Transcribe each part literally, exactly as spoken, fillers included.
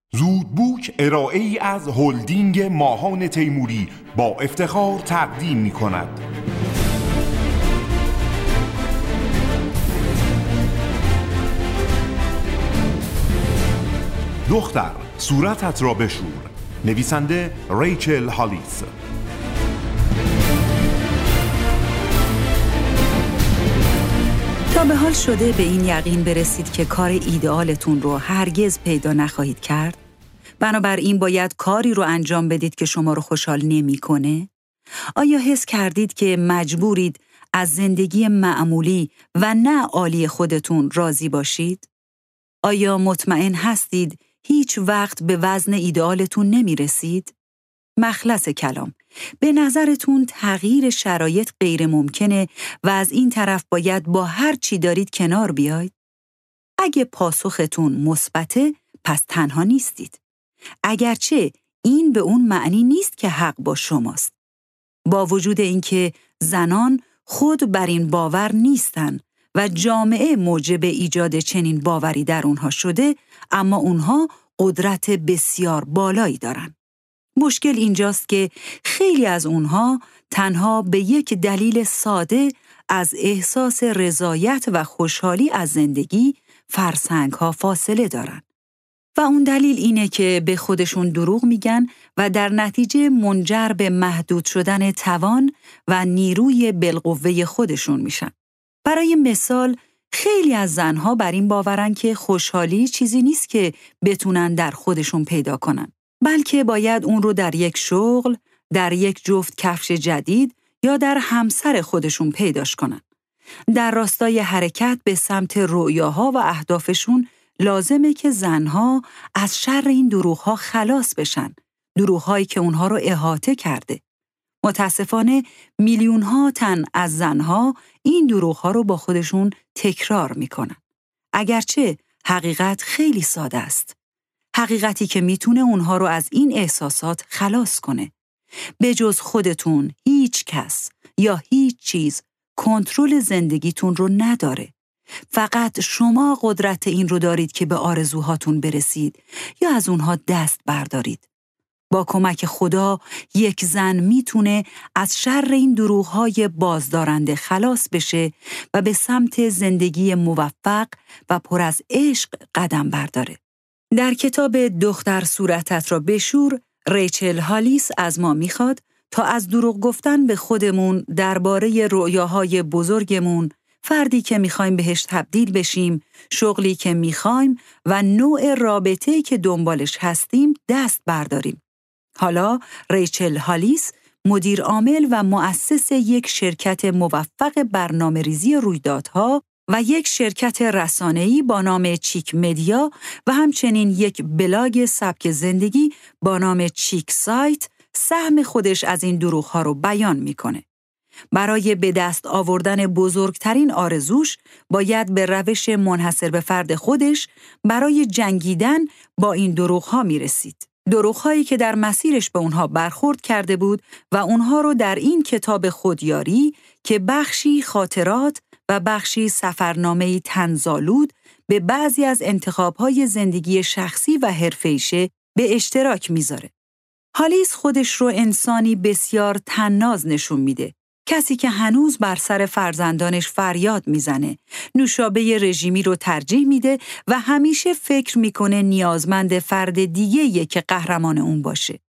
زودبوک ارائه‌ای از هلدینگ ماهان تیموری با افتخار تقدیم می‌کند. دختر صورتت را بشور. نویسنده ریچل هالیس. تا به حال شده به این یقین برسید که کار ایدئالتون رو هرگز پیدا نخواهید کرد؟ بنابراین باید کاری رو انجام بدید که شما رو خوشحال نمی‌کنه؟ آیا حس کردید که مجبورید از زندگی معمولی و نه عالی خودتون راضی باشید؟ آیا مطمئن هستید هیچ وقت به وزن ایدئالتون نمی‌رسید؟ مخلص کلام، به نظرتون تغییر شرایط غیر ممکنه و از این طرف باید با هر چی دارید کنار بیاید؟ اگه پاسختون مثبته، پس تنها نیستید. اگرچه این به اون معنی نیست که حق با شماست. با وجود اینکه زنان خود بر این باور نیستن و جامعه موجب ایجاد چنین باوری در اونها شده، اما اونها قدرت بسیار بالایی دارن. مشکل اینجاست که خیلی از اونها تنها به یک دلیل ساده از احساس رضایت و خوشحالی از زندگی فرسنگ‌ها فاصله دارن. و اون دلیل اینه که به خودشون دروغ میگن و در نتیجه منجر به محدود شدن توان و نیروی بالقوه خودشون میشن. برای مثال، خیلی از زنها بر این باورن که خوشحالی چیزی نیست که بتونن در خودشون پیدا کنن، بلکه باید اون رو در یک شغل، در یک جفت کفش جدید یا در همسر خودشون پیداش کنن. در راستای حرکت به سمت رؤیاها و اهدافشون لازمه که زنها از شر این دروغ‌ها خلاص بشن، دروغ‌هایی که اونها رو احاطه کرده. متاسفانه میلیون‌ها تن از زنها این دروغ‌ها رو با خودشون تکرار میکنن. اگرچه حقیقت خیلی ساده است. حقیقتی که میتونه اونها رو از این احساسات خلاص کنه. به جز خودتون هیچ کس یا هیچ چیز کنترل زندگیتون رو نداره. فقط شما قدرت این رو دارید که به آرزوهاتون برسید یا از اونها دست بردارید. با کمک خدا یک زن میتونه از شر این دروغ‌های بازدارنده خلاص بشه و به سمت زندگی موفق و پر از عشق قدم برداره. در کتاب دختر صورتت را بشور، ریچل هالیس از ما میخواد تا از دروغ گفتن به خودمون درباره رؤیاهای بزرگمون، فردی که میخوایم بهش تبدیل بشیم، شغلی که میخوایم و نوع رابطه‌ای که دنبالش هستیم دست برداریم. حالا ریچل هالیس، مدیر عامل و مؤسس یک شرکت موفق برنامه‌ریزی رویدادها و یک شرکت رسانه‌ای با نام چیک مدیا و همچنین یک بلاگ سبک زندگی با نام چیک سایت، سهم خودش از این دروغ‌ها رو بیان میکنه. برای به دست آوردن بزرگترین آرزوش باید به روش منحصر به فرد خودش برای جنگیدن با این دروغ‌ها میرسید. دروغ‌هایی که در مسیرش به اونها برخورد کرده بود و اونها رو در این کتاب خودیاری که بخشی خاطرات و بخشی سفرنامه‌ای طنزآلود به بعضی از انتخاب‌های زندگی شخصی و حرفه‌ایشه به اشتراک میذاره. هالیس خودش رو انسانی بسیار طناز نشون میده. کسی که هنوز بر سر فرزندانش فریاد میزنه، نوشابه رژیمی رو ترجیح میده و همیشه فکر میکنه نیازمند فرد دیگه‌ایه که قهرمان اون باشه.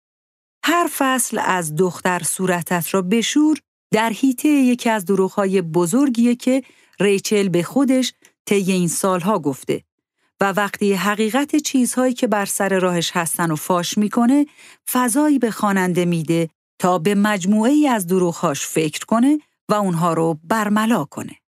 هر فصل از دختر صورتت را بشور در حیطه یکی از دروغ‌های بزرگیه که ریچل به خودش طی این سالها گفته و وقتی حقیقت چیزهایی که بر سر راهش هستن و فاش میکنه، فضایی به خواننده میده تا به مجموعه‌ای از دروغ‌هاش فکر کنه و اونها رو برملا کنه.